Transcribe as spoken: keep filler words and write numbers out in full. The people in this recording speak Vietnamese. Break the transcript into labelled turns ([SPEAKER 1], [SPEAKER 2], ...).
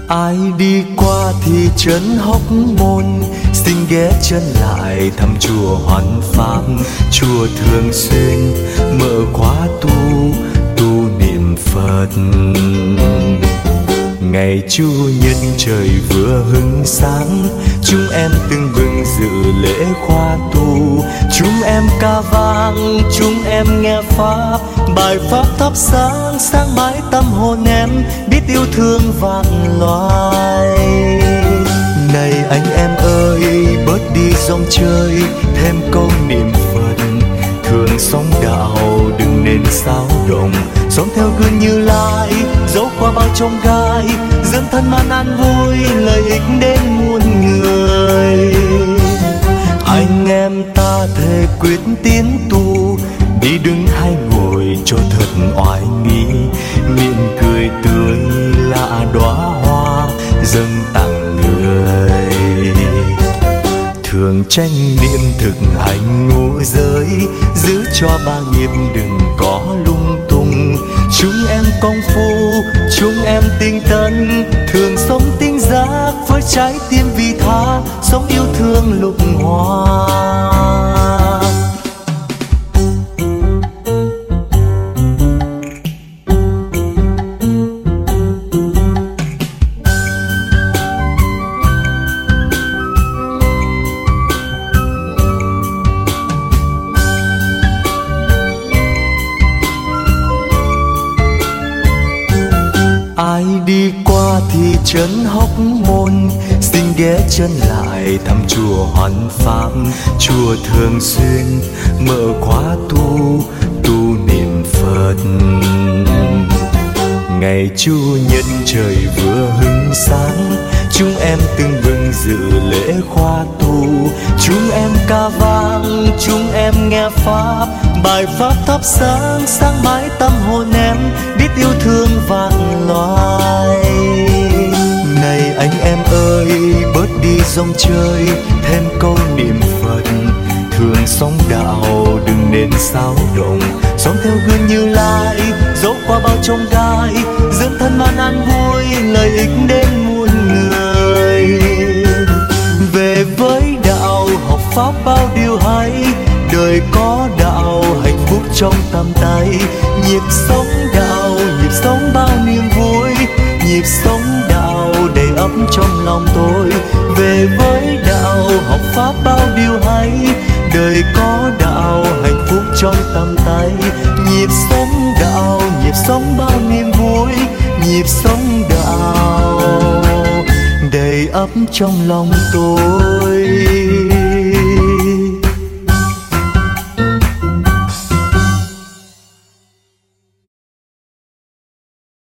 [SPEAKER 1] Ai đi qua thị trấn Hóc Môn, xin ghé chân lại thăm chùa Hoan Pháp. Chùa thường xuyên mở khóa tu, tu niệm Phật. Ngày Chủ nhật trời vừa hứng sáng, chúng em tưng bừng dự lễ khóa tu. Chúng em ca vang, chúng em nghe Pháp, bài Pháp thắp sáng sáng mãi tâm hồn em, biết yêu thương vạn loài. Này anh em ơi, bớt đi dòng chơi, thêm câu niệm Phật. Thường sống đạo đừng nên xáo động, sống theo gương Như Lai, dẫu qua bao chông gai, dẫn thân man an vui, lợi ích đến muôn người. Anh em ta thề quyết tiến tu, đi đứng hay ngồi cho thật oai nghi, miệng cười tươi là đóa hoa dâng tặng người. Thường tranh niệm thực hành ngũ giới, giữ cho ba nghiệp đừng có lung tung. Chúng em công phu, chúng em tinh tấn, thường sống tinh giác với trái tim vị tha, sống yêu thương lục hoa. Ai đi qua thị trấn Hóc Môn, xin ghé chân lại thăm chùa Hoan Pháp. Chùa thường xuyên mở khóa tu, tu niệm Phật. Ngày Chủ nhật trời vừa hứng sáng, chúng em tưng bừng dự lễ khóa tu. Chúng em ca vang, chúng em nghe Pháp, bài Pháp thắp sáng sáng mãi tâm hồn em, biết yêu thương vạn loài. Này anh em ơi, bớt đi dòng chơi, thêm câu niệm Phật. Thường sống đạo đừng nên xáo động, sống theo gương Như Lai, dẫu qua bao chông gai, dẫn thân man an vui, lợi ích đến muôn người. Về với đạo học Pháp bao điều hay, đời có đạo hạnh phúc trong tầm tay. Nhịp sống đạo, nhịp sống bao niềm vui, nhịp sống đạo đầy ắp trong lòng tôi. Về với đạo học Pháp bao điều hay, đời có đạo hạnh phúc trong tầm tay. Nhịp sống đạo, nhịp sống bao niềm vui, nhịp sống đạo đầy ắp trong lòng tôi.